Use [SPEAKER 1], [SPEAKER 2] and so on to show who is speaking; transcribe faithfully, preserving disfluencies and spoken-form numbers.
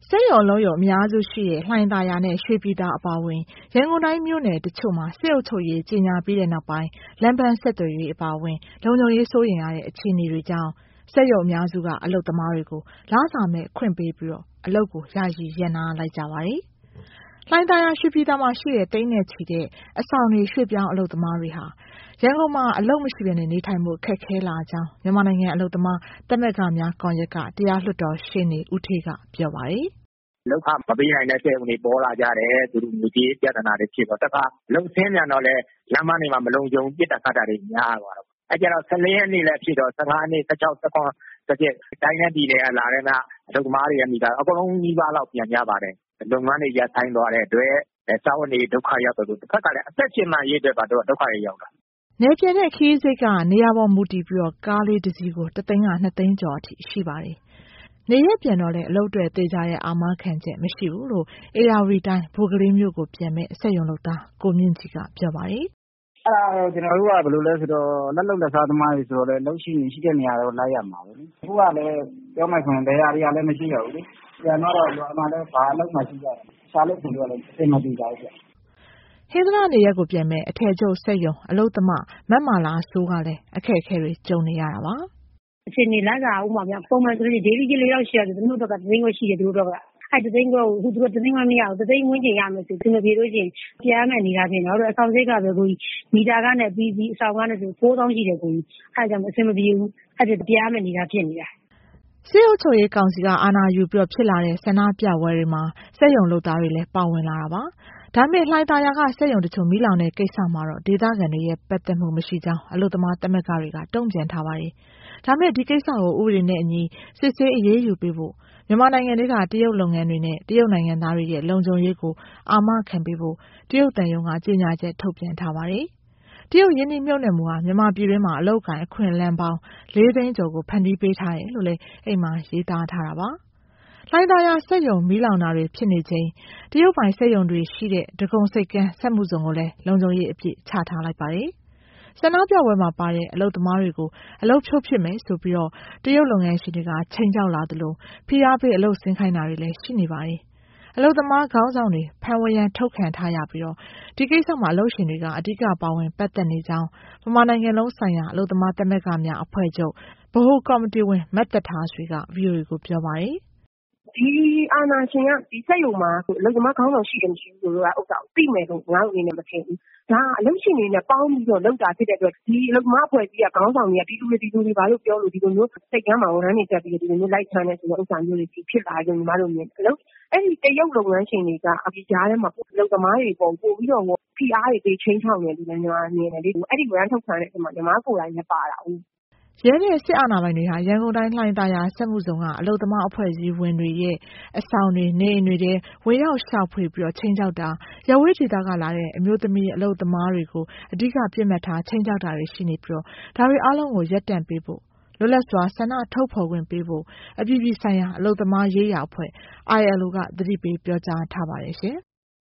[SPEAKER 1] စိတ်ရုံလုံးရုံအများစုရှိတဲ့လှိုင်သာယာနဲ့ရွှေပြည်သာအပါအဝင်ရန်ကုန်တိုင်းမြို့နယ်တချို့မှာစစ်အုပ်ချုပ်ရေးကြီးညာပြီးတဲ့နောက်ပိုင်းလမ်းပန်းဆက်သွယ်ရေးအပါအဝင်လုံခြုံရေးစိုးရိမ်ရတဲ့အခြေအနေတွေကြောင့်စိတ်ရုံအများစုကအလုပ်သမားတွေကိုလစာမဲ့ခွင့်ပေးပြီးတော့အလုပ်ကိုယာယီရပ်နားလိုက်ကြပါတယ်။လှိုင်သာယာရွှေပြည်သာမှာရှိတဲ့တိန်းနဲ့ချီတဲ့အဆောင်တွေရွှေ့ပြောင်းအလုပ်သမားတွေဟာရန်ကုန်မှာအလုပ်မရှိဘဲနဲ့နေထိုင်မှုခက်ခဲလာကြောင်းမြန်မာနိုင်ငံအလုပ်သမားသမဂ္ဂများကွန်ရက်ကတရားလွှတ်တော်ရှေ့နေဦးထေးကပြောပါတယ်
[SPEAKER 2] ။လောက်ခမပေးနိုင်တဲ့စေုံတွေပေါ်လာကြတယ်သူတို့လူကြီးပြဿနာတွေဖြစ်တော့တခါလုံဆင်းမြန်တော့လဲလမ်းမတွေမှာမလုံခြုံပြစ်တာခတ်တာတွေများသွားတော့အဲကြတော့ဆယ်လေးရက်နေ့လည်းဖြစ်တော့ဆယ်ငါးနေ့ဆယ်ခြောက် ဆယ်ခုနစ်တစ်ချက်တိုင်းနဲ့ပြည်နယ်ကလာတဲ့ကအလုပ်သမားတွေရဲ့မိသားအကုန်လုံးကြီးပါလောက်ပြန်ကြပါတယ်လုပ်ငန်းတွေရပ်ဆိုင်သွားတဲ့အတွက်စာဝတ်နေဒုက္ခရောက်တော့တစ်ခါကလည်းအသက်ရှင်မှရေးတဲ့ပါတော့ဒုက္ခတွေရောက်တာ
[SPEAKER 1] နေပြည်တော်ခီးစိတ်ကနေရာပေါ်မူတည်ပြီးတော့ကားလေးတစ်စီးကိုတစ်သိန်းကနှစ်သိန်းကျော်အထိရှိပါတယ်။နေရပြန်တော့လေအလုပ်တွေတေးကြရဲ့အာမခံချက်မရှိဘူးလို့အေယာဝတီတိုင်းဘိုကလေးမျိုးကိုပြန်မဲ့စက်ရုံလုပ်သားကိုမြင့်ကြီးကပြောပါတယ်
[SPEAKER 3] ။အဲ့ဒါကျွန်တော်တို့ကဘယ်လိုလဲဆိုတော့လက်လုံလက်စားသမားတွေဆိုတော့လေလှုပ်ရှိနေရှိတဲ့နေရာတော့လိုက်ရမှာပဲလေ။အခုကလည်းပြောမှဆိုရင်တရားတွေကလည်းမရှိရဘူးလေ။ပြန်တော့တော့အမှန်လည်းဘာလုပ်မှရှိကြတယ်။ရှားလို့ဆိုတော့လည်းသိမသိကြဘူး
[SPEAKER 1] ။ဟေးသနာနေရက်ကိုပြန်မဲ့အထည်ချုပ်စက်ရုံအလုပ်သမားမတ်မာလာဆိုးကလည်းအခက်အခဲတွေကြုံနေရတာပါ
[SPEAKER 4] အချိန်နေလိုက်တာဥမာပြန်ပုံမှန်ဆိုရင်ဒေလီကြီးလေးတော့ရှိရတယ်သူတို့တော့ကသိန်းကိုရှိတယ်သူတို့တော့ကအဲ့တသိန်းကိုသူတို့တသိန်းမမရဘူးတသိန်းဝန်းကျင်ရမယ်ဆိုသူတို့ပြေလို့ရှိရင်ပြန်မယ်နေတာပြင်တော့အဆောင်စိတ်ကပဲကိုကြီးမီတာကနဲ့ပြီးပြီးအဆောင်ကနဲ့ဆိုကိုးသောင်းရှိတယ်ကိုကြီးအဲ့ကြောင့်အဆင်မပြေဘူးအဲ့ဒါပြန်မယ်နေတာဖြစ်နေတာ
[SPEAKER 1] စစ်အုပ်ချုပ်ရေးကောင်စီကအာဏာယူပြီးတော့ဖြစ်လာတဲ့ဆန္ဒပြပွဲတွေမှာစက်ရုံလုပ်သားတွေလည်းပါဝင်လာတာပါဒါပေမဲ့လှိုင်သာယာကစက်ရုံတချို့မီးလောင်တဲ့ကိစ္စမှာတော့ဒေသခံတွေရဲ့ပတ်သက်မှုမရှိကြောင်းအလို့သမားသမဂ္ဂတွေကတုံ့ပြန်ထားပါတယ်ဒါပေမဲ့ဒီကိစ္စကိုဥပဒေနဲ့အညီစစ်ဆေးအရေးယူပေးဖို့မြန်မာနိုင်ငံတွေကတရုတ်လုပ်ငန်းတွေနဲ့တရုတ်နိုင်ငံသားတွေရဲ့လုံခြုံရေးကိုအာမခံပေးဖို့တရုတ်တန်ယုံကကြေညာချက်ထုတ်ပြန်ထားပါတယ်တရုတ်ရင်းနှီးမြှုပ်နှံမှုဟာမြန်မာပြည်တွင်းမှာအလုပ်ကိုင်အခွင့်အလမ်းပေါင်းလေးသိန်းကျော်ကိုဖန်တီးပေးထားတယ်လို့လည်းအိမ်မှာရေးသားထားတာပါလှိုင်သာယာစက်ရုံမီးလောင်တာတွေဖြစ်နေချိန်တရုတ်ပိုင်စက်ရုံတွေရှိတဲ့ဒဂုံစိတ်ကမ်းစက်မှုဇုံကိုလည်းလုံခြုံရေးအပြည့်ချထားလိုက်ပါတယ်ဆန္ဒပြပွဲမှာပါတဲ့အလုပ်သမားတွေကိုအလုပ်ဖြုတ်ဖြစ်မယ်ဆိုပြီးတော့တရုတ်လုပ်ငန်းရှင်တွေကချိန်ကြောက်လာသလိုဖိအားပေးအလုပ်ဆင်းခိုင်းတာတွေလည်းရှိနေပါတယ်အလုပ်သမားခေါင်းဆောင်တွေဖမ်းဝရမ်းထုတ်ခံထားရပြီးတော့ဒီကိစ္စမှာအလုပ်ရှင်တွေကအဓိကပါဝင်ပတ်သက်နေကြောင်းဗမာနိုင်ငံလုံးဆိုင်ရာအလုပ်သမားသမဂ္ဂများအဖွဲ့ချုပ်ဗဟိုကော်မတီဝင်မတ်တထားဆွေက ဗွီအိုအေ ကိုပြောပါတယ်
[SPEAKER 4] ဒီအာဏာရှင်ကဒီစက်ရုံမှာအလုပ်သမားခေါင်းဆောင်ရှိတယ်မရှိဘူးဆိုတော့ဥစ္စာကိုသိမယ်လို့ငါတို့အနေနဲ့မထင်ဘူး။ဒါအလုပ်ရှင်တွေနဲ့ပေါင်းပြီးတော့လုပ်တာဖြစ်တဲ့အတွက်ဒီအလုပ်သမားအဖွဲ့အစည်းကခေါင်းဆောင်တွေကဒီလူတွေဒီလူတွေဘာလို့ပြောလို့ဒီလိုမျိုးစိတ်ကမ်းမှာဝန်ထမ်းတွေတက်ပြီးဒီလိုမျိုးလိုက်ချမ်းနေဆိုတော့ဥစ္စာမျိုးတွေဖြစ်လာတယ်ညီမတို့မြင်တယ်။အလုပ်အဲ့ဒီတရုတ်လုပ်ငန်းရှင်တွေကအပြကြားထဲမှာအလုပ်သမားတွေပုံပို့ပြီးတော့ဖိအားတွေပေးချင်းချောင်းနေတယ်ညီမမြင်တယ်လေ။အဲ့ဒီဝန်ထမ်းထုတ်ခံတဲ့အချိန်မှာညီမကိုယ်တိုင်လည်းပါတာဦး
[SPEAKER 1] ရဲနဲ့စစ်အာဏာပိုင်တွေဟာရန်ကုန်တိုင်းလှိုင်သာယာစက်မှုဇုံကအလုပ်သမားအဖွဲ့အစည်းဝင်တွေရဲ့အဆောင်တွေနေအိမ်တွေထဲဝင်ရောက်ရှာဖွေပြီးတော့ချိန်ချောက်တာရဝေးဒေသကလာတဲ့အမျိုးသမီးအလုပ်သမားတွေကိုအဓိကပြစ်မှတ်ထားချိန်ချောက်တာတွေရှိနေပြီးတော့ဒါတွေအားလုံးကိုရပ်တန့်ပေးဖို့လွတ်လပ်စွာဆန္ဒထုတ်ဖော်ခွင့်ပေးဖို့အပြည်ပြည်ဆိုင်ရာအလုပ်သမားရေးရာအဖွဲ့ I L O ကသတိပေးပြောကြားထားပါတယ်ရှင်